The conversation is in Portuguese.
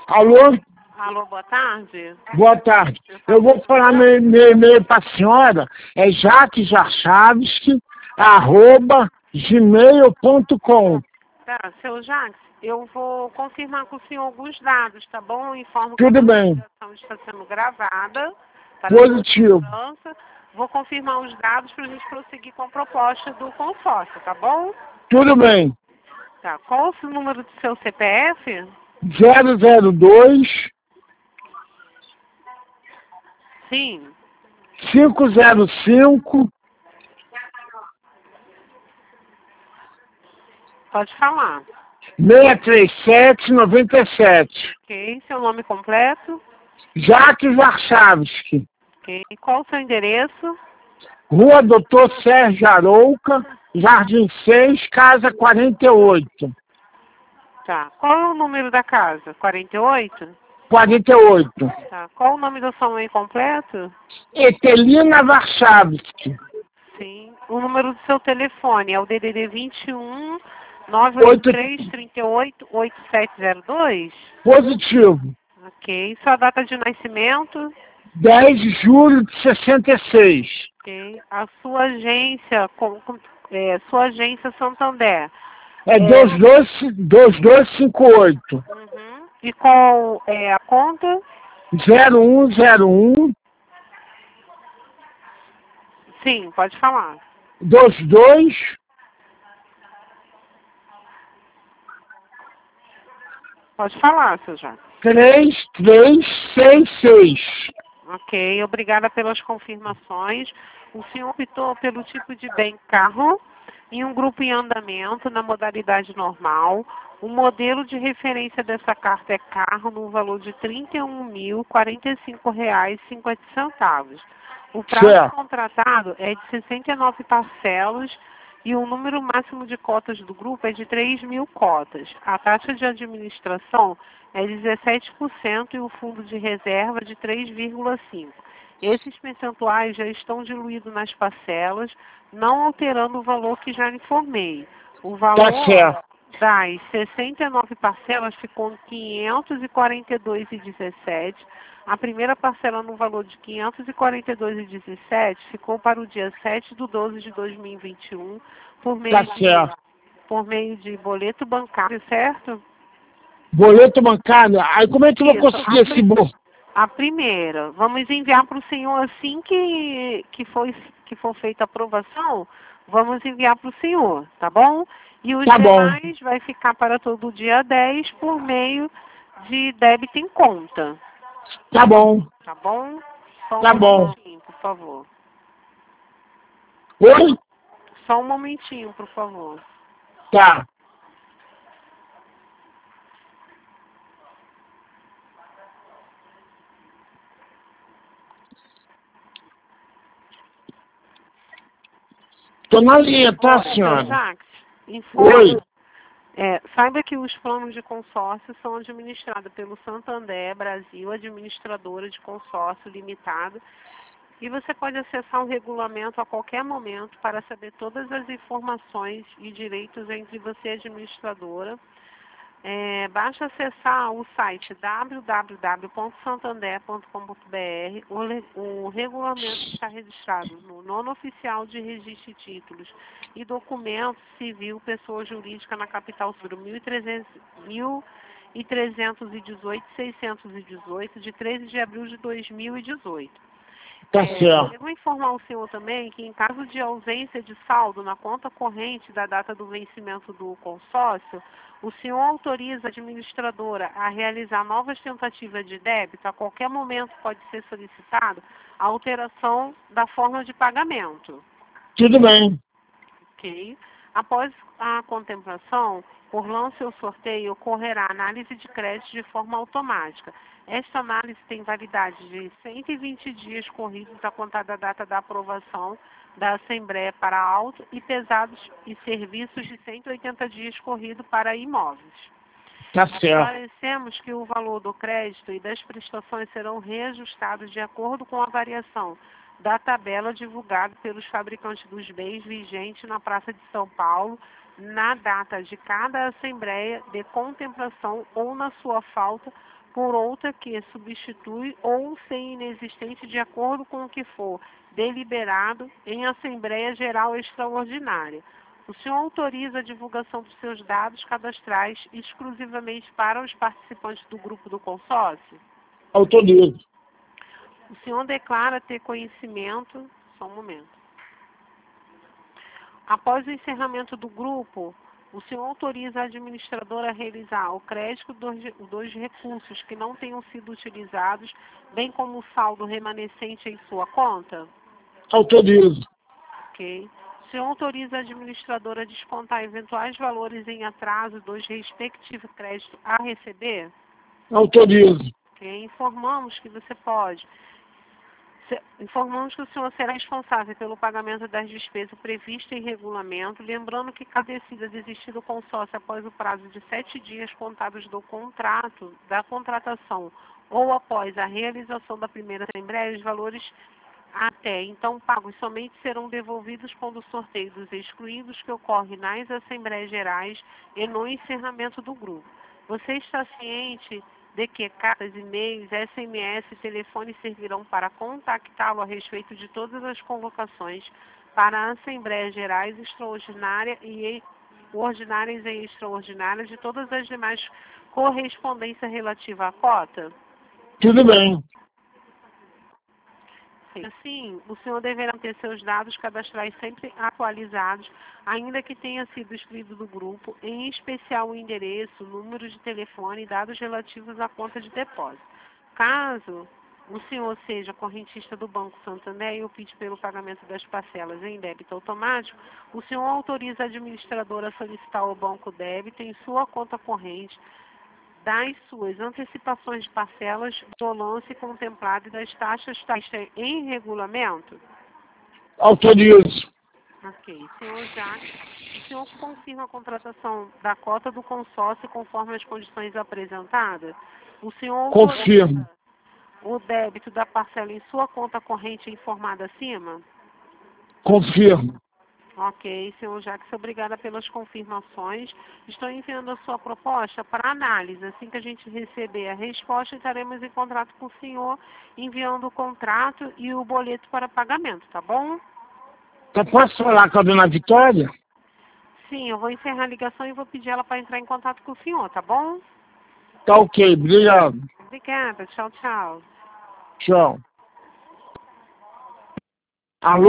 Alô? Alô, boa tarde. Boa tarde. Eu vou falar meu e-mail para a senhora. É jaquesarchavski@gmail.com. Tá, seu Jacques, eu vou confirmar com o senhor alguns dados, tá bom? Eu informo que a Tudo nossa bem. ligação está sendo gravada para Positivo. segurança. Vou confirmar os dados para a gente prosseguir com a proposta do consórcio, tá bom? Tudo bem. Tá. Qual o número do seu CPF? 002 Sim. 505 Pode falar. 637 97. Ok. Seu nome completo? Jaques Warchavski. Ok. Qual o seu endereço? Rua Doutor Sérgio Arouca, Jardim 6, Casa 48. Tá. Qual é o número da casa? 48? 48. Tá. Qual o nome da sua mãe completo? Etelina Warchavski. Sim. O número do seu telefone é o DDD 21 983 38 8702? Positivo. Ok. Sua data de nascimento? 10 de julho de 66. Ok. A sua agência, sua agência Santander. É 2258. Uhum. E qual é a conta? 0101 Sim, pode falar. 22 Pode falar, seu Jacques. 3366. Ok, obrigada pelas confirmações. O senhor optou pelo tipo de bem carro em um grupo em andamento na modalidade normal. O modelo de referência dessa carta é carro no valor de R$ 31.045,50. O prazo Certo. contratado é de 69 parcelas e o número máximo de cotas do grupo é de 3.000 cotas. A taxa de administração é 17% e o fundo de reserva de 3,5%. Esses percentuais já estão diluídos nas parcelas, não alterando o valor que já informei. O valor Tá certo. das 69 parcelas ficou em 542,17. A primeira parcela no valor de 542,17 ficou para o dia 7/12/2021 por Tá meio certo. de boleto bancário, certo? Boleto bancário. Aí como é que eu vou Isso. conseguir esse boleto? A primeira, vamos enviar para o senhor assim que for feita a aprovação, vamos enviar para o senhor, tá bom? E os Tá bom. demais vai ficar para todo dia 10 por meio de débito em conta, Tá bom. tá bom? Só um Tá bom. momentinho, por favor. Oi? Só um momentinho, por favor. Tá. Tô na linha, tá, Seu senhora? Jacques, Oi. saiba que os planos de consórcio são administrados pelo Santander Brasil, administradora de consórcio limitado, e você pode acessar o regulamento a qualquer momento para saber todas as informações e direitos entre você e a administradora. Basta acessar o site www.santander.com.br. O regulamento está registrado no Nono Oficial de Registro de Títulos e Documentos Civil Pessoa Jurídica na capital número 1318-618, de 13 de abril de 2018. Tá certo. Devo informar o senhor também que, em caso de ausência de saldo na conta corrente da data do vencimento do consórcio, o senhor autoriza a administradora a realizar novas tentativas de débito. A qualquer momento pode ser solicitado a alteração da forma de pagamento. Tudo bem. Ok? Após a contemplação, por lance ou sorteio, ocorrerá análise de crédito de forma automática. Esta análise tem validade de 120 dias corridos a contar da data da aprovação da Assembleia para auto e pesados e serviços de 180 dias corridos para imóveis. Tá certo. Esclarecemos que o valor do crédito e das prestações serão reajustados de acordo com a variação da tabela divulgada pelos fabricantes dos bens vigente na Praça de São Paulo, na data de cada assembleia de contemplação ou na sua falta, por outra que substitui ou ser inexistente de acordo com o que for deliberado em Assembleia Geral Extraordinária. O senhor autoriza a divulgação dos seus dados cadastrais exclusivamente para os participantes do grupo do consórcio? Autorizo. O senhor declara ter conhecimento... Só um momento. Após o encerramento do grupo, o senhor autoriza a administradora a realizar o crédito dos recursos que não tenham sido utilizados, bem como o saldo remanescente em sua conta? Autorizo. Ok. O senhor autoriza a administradora a descontar eventuais valores em atraso dos respectivos créditos a receber? Autorizo. Ok. Informamos que você pode. Informamos que o senhor será responsável pelo pagamento das despesas previstas em regulamento, lembrando que caso decida desistir do consórcio após o prazo de 7 dias contados do contrato, da contratação, ou após a realização da primeira assembleia, os valores até então pagos somente serão devolvidos quando o sorteio dos excluídos que ocorre nas Assembleias Gerais e no encerramento do grupo. Você está ciente de que cartas, e-mails, SMS e telefone servirão para contactá-lo a respeito de todas as convocações para a Assembleias Gerais Extraordinária e ordinárias e extraordinárias de todas as demais correspondências relativa à cota? Tudo bem. Assim, o senhor deverá ter seus dados cadastrais sempre atualizados, ainda que tenha sido excluído do grupo, em especial o endereço, número de telefone e dados relativos à conta de depósito. Caso o senhor seja correntista do Banco Santander e opte pelo pagamento das parcelas em débito automático, o senhor autoriza a administradora a solicitar ao banco débito em sua conta corrente das suas antecipações de parcelas do lance contemplado e das taxas em regulamento? Autorizo. Ok. Senhor Jacques, o senhor confirma a contratação da cota do consórcio conforme as condições apresentadas? O senhor Confirmo. autoriza o débito da parcela em sua conta corrente informada acima? Confirmo. Ok, senhor Jacques, obrigada pelas confirmações. Estou enviando a sua proposta para análise. Assim que a gente receber a resposta, entraremos em contato com o senhor, enviando o contrato e o boleto para pagamento, tá bom? Eu posso falar com a dona Vitória? Sim, eu vou encerrar a ligação e vou pedir ela para entrar em contato com o senhor, tá bom? Tá ok, obrigado. Obrigada, tchau, tchau. Tchau. Alô?